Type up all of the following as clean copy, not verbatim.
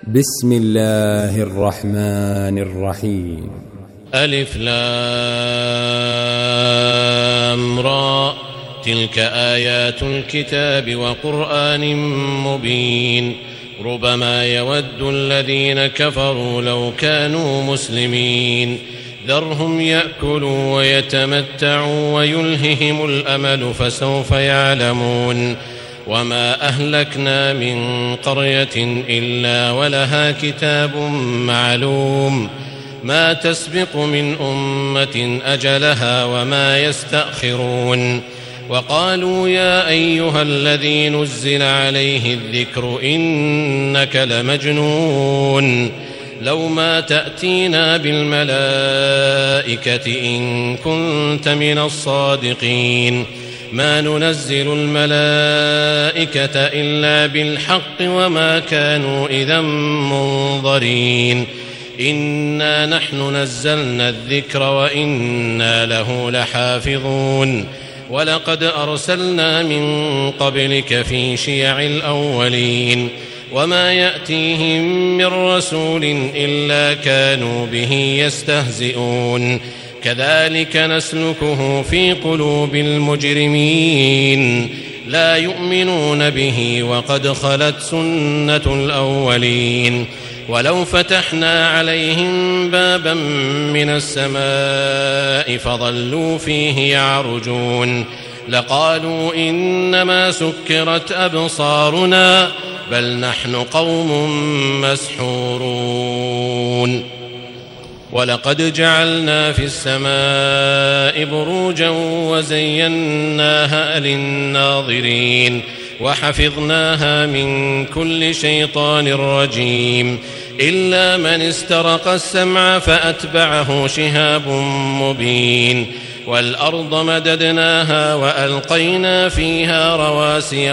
بسم الله الرحمن الرحيم. ألف لام را، تلك آيات الكتاب وقرآن مبين. ربما يود الذين كفروا لو كانوا مسلمين، ذرهم يأكلوا ويتمتعوا ويلههم الأمل فسوف يعلمون. وما أهلكنا من قرية إلا ولها كتاب معلوم، ما تسبق من أمة أجلها وما يستأخرون. وقالوا يا أيها الذي نزل عليه الذكر إنك لمجنون، لو ما تأتينا بالملائكة إن كنت من الصادقين. ما ننزل الملائكة إلا بالحق وما كانوا إذا منظرين. إنا نحن نزلنا الذكر وإنا له لحافظون. ولقد أرسلنا من قبلك في شيع الأولين، وما يأتيهم من رسول إلا كانوا به يستهزئون. كذلك نسلكه في قلوب المجرمين، لا يؤمنون به وقد خلت سنة الأولين. ولو فتحنا عليهم بابا من السماء فظلوا فيه يعرجون لقالوا إنما سكرت أبصارنا بل نحن قوم مسحورون. ولقد جعلنا في السماء بروجا وزيناها للناظرين وحفظناها من كل شيطان رجيم، إلا من استرق السمع فأتبعه شهاب مبين. والأرض مددناها وألقينا فيها رواسي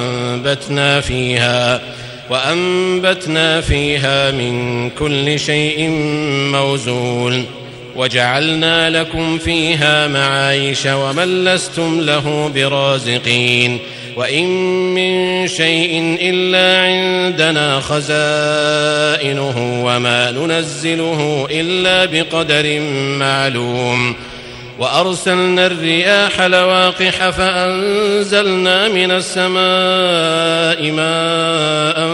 وأنبتنا فيها من كل شيء موزون. وجعلنا لكم فيها معايش ومن لستم له برازقين. وإن من شيء إلا عندنا خزائنه وما ننزله إلا بقدر معلوم. وأرسلنا الرياح لواقح فأنزلنا من السماء ماء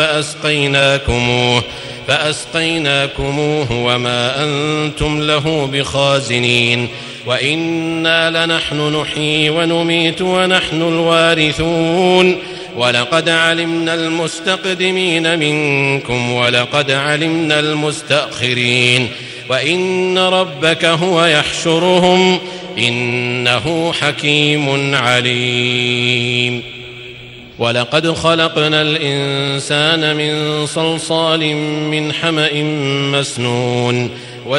فأسقيناكموه وما أنتم له بخازنين. وإنا لنحن نحيي ونميت ونحن الوارثون. ولقد علمنا المستقدمين منكم ولقد علمنا المستأخرين. وإن ربك هو يحشرهم إنه حكيم عليم. ولقد خلقنا الإنسان من صلصال من حمأ مسنون.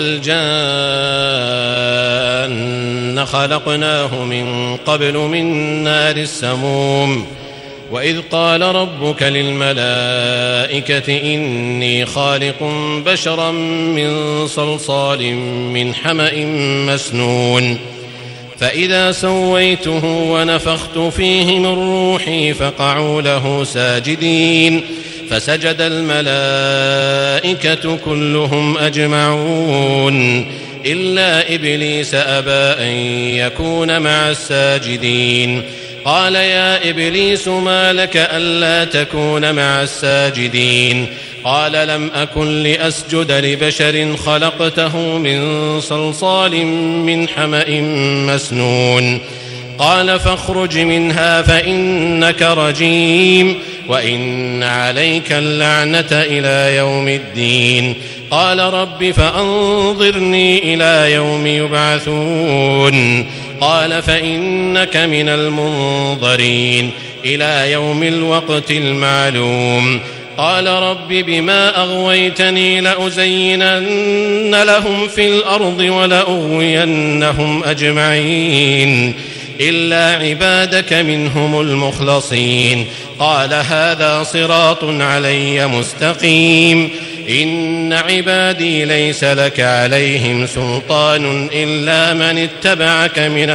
والجان خلقناه من قبل من نار السموم. وإذ قال ربك للملائكة إني خالق بشرا من صلصال من حمأ مسنون، فإذا سويته ونفخت فيه من روحي فقعوا له ساجدين. فسجد الملائكة كلهم أجمعون إلا إبليس أبى أن يكون مع الساجدين. قال يا إبليس ما لك ألا تكون مع الساجدين؟ قال لم أكن لأسجد لبشر خلقته من صلصال من حمأ مسنون. قال فاخرج منها فإنك رجيم وإن عليك اللعنة إلى يوم الدين. قال رب فأنظرني إلى يوم يبعثون. قال فإنك من المنظرين إلى يوم الوقت المعلوم. قال رب بما أغويتني لأزينن لهم في الأرض ولأغوينهم أجمعين إلا عبادك منهم المخلصين. قال هذا صراط علي مستقيم. إن عبادي ليس لك عليهم سلطان إلا من اتبعك من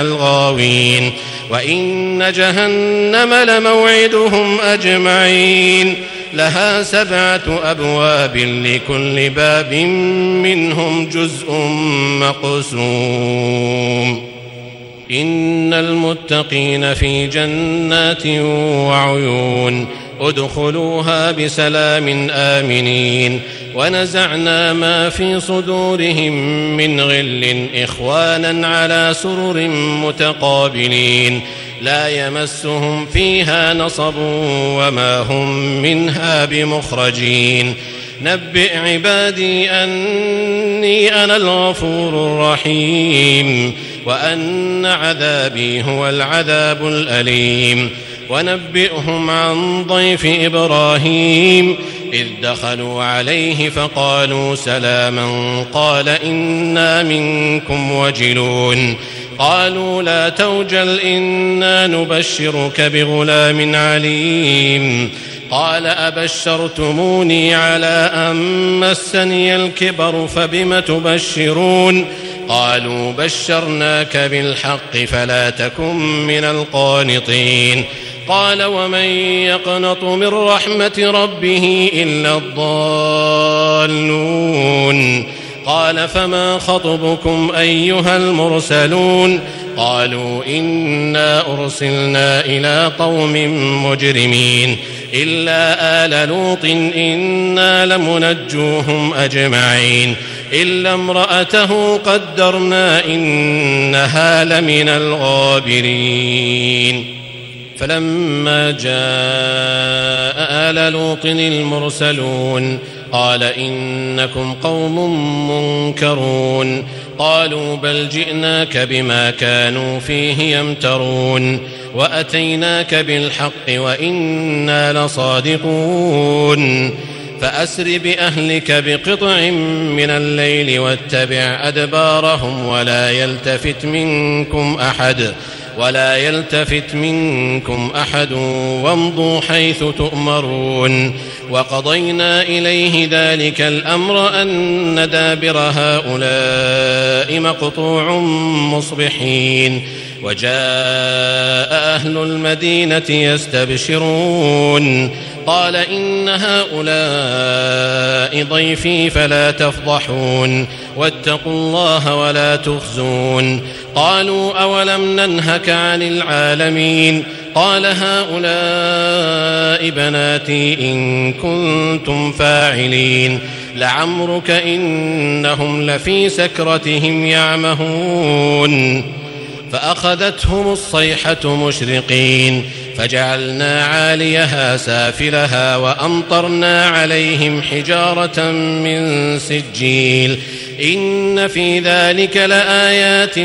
الغاوين. وإن جهنم لموعدهم أجمعين لها 7 أبواب لكل باب منهم جزء مقسوم إن المتقين في جنات وعيون ادخلوها بسلام آمنين ونزعنا ما في صدورهم من غل إخوانا على سرر متقابلين لا يمسهم فيها نصب وما هم منها بمخرجين نبئ عبادي أني أنا الغفور الرحيم وأن عذابي هو العذاب الأليم ونبئهم عن ضيف إبراهيم إذ دخلوا عليه فقالوا سلاما قال إنا منكم وجلون قالوا لا توجل إنا نبشرك بغلام عليم قال أبشرتموني على أن مسني الكبر فبم تبشرون قالوا بشرناك بالحق فلا تكن من القانطين قال ومن يقنط من رحمة ربه إلا الضالون قال فما خطبكم أيها المرسلون قالوا إنا أرسلنا إلى قوم مجرمين إلا آل لوط إنا لمنجوهم أجمعين إلا امرأته قدرنا إنها لمن الغابرين فلما جاء آل لوط المرسلون قال إنكم قوم منكرون قالوا بل جئناك بما كانوا فيه يمترون وأتيناك بالحق وإنا لصادقون فأسر بأهلك بقطع من الليل واتبع أدبارهم ولا يلتفت منكم أحد وامضوا حيث تؤمرون وقضينا إليه ذلك الأمر أن دابر هؤلاء مقطوع مصبحين وجاء أهل المدينة يستبشرون قال إن هؤلاء ضيفي فلا تفضحون واتقوا الله ولا تخزون قالوا أولم ننهك عن العالمين قال هؤلاء بناتي إن كنتم فاعلين لعمرك إنهم لفي سكرتهم يعمهون فأخذتهم الصيحة مشرقين فجعلنا عاليها سافلها وأمطرنا عليهم حجارة من سجيل إن في ذلك لآيات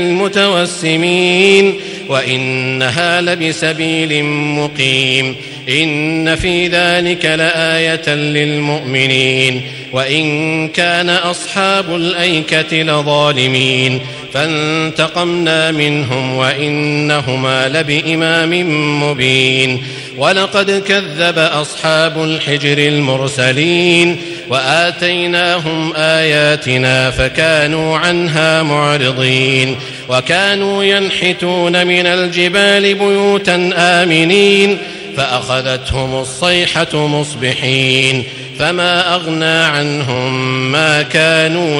للمتوسمين وإنها لبسبيل مقيم إن في ذلك لآية للمؤمنين وإن كان أصحاب الأيكة لظالمين فانتقمنا منهم وإنهما لبإمام مبين ولقد كذب أصحاب الحجر المرسلين وآتيناهم آياتنا فكانوا عنها معرضين وكانوا ينحتون من الجبال بيوتا آمنين فأخذتهم الصيحة مصبحين فما أغنى عنهم ما كانوا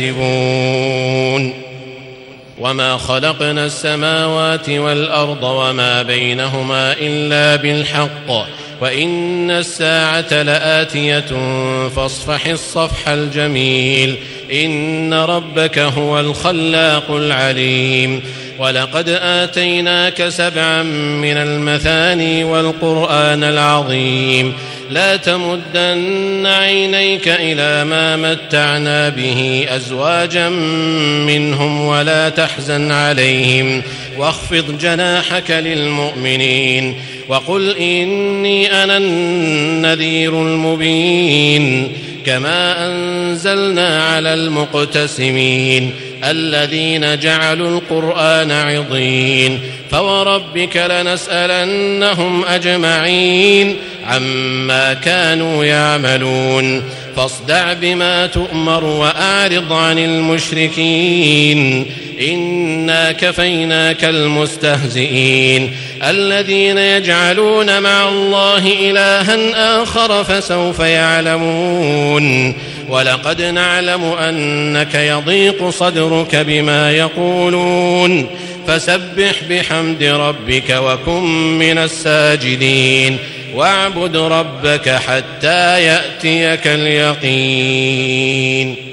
يكسبون وما خلقنا السماوات والأرض وما بينهما إلا بالحق وإن الساعة لآتية فاصفح الصفح الجميل إن ربك هو الخلاق العليم ولقد آتيناك 7 من المثاني والقرآن العظيم لا تمدن عينيك إلى ما متعنا به أزواجا منهم ولا تحزن عليهم واخفض جناحك للمؤمنين وقل إني أنا النذير المبين كما أنزلنا على المقتسمين الذين جعلوا القرآن عضين فوربك لنسألنهم أجمعين عما كانوا يعملون فاصدع بما تؤمر وأعرض عن المشركين إنا كفيناك المستهزئين الذين يجعلون مع الله إلها آخر فسوف يعلمون ولقد نعلم أنك يضيق صدرك بما يقولون فسبح بحمد ربك وكن من الساجدين واعبد ربك حتى يأتيك اليقين